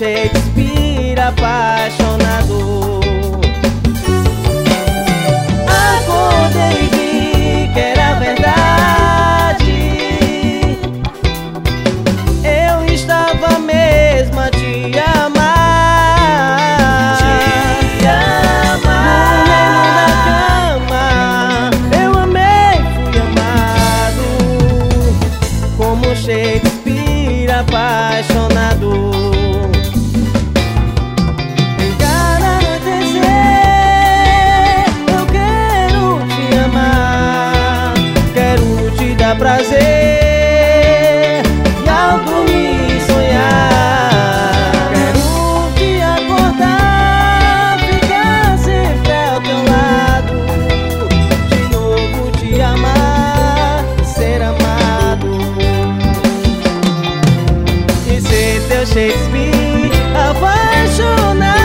Shakespeare apaixonado. Acordei e vi que era verdade. Eu estava mesmo a te amar. Te amar. No reino da cama eu amei, fui amado como Shakespeare apaixonado. Prazer, e ao dormir sonhar, quero te acordar, ficar sempre ao teu lado, de novo te amar, ser amado e ser teu Shakespeare apaixonado.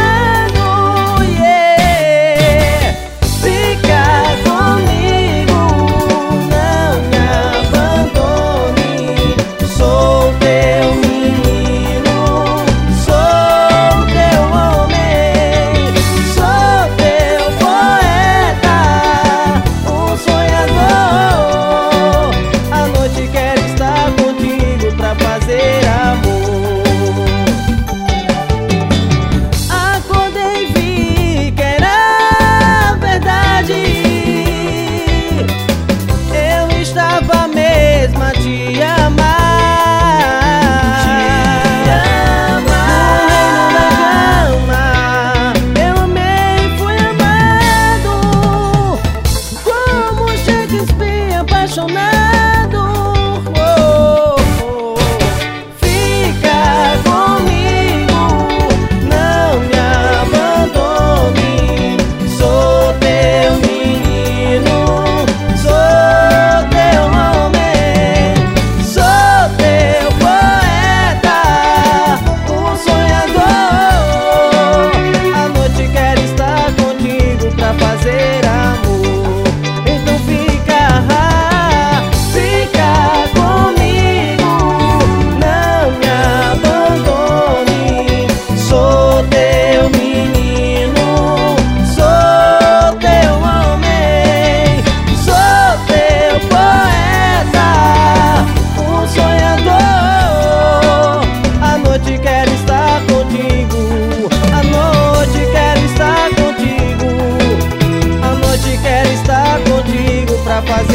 Apaixonado, fica comigo, não me abandone. Sou teu menino, sou teu homem, sou teu poeta, um sonhador. A noite quero estar contigo pra fazer amor. Então fica pra fazer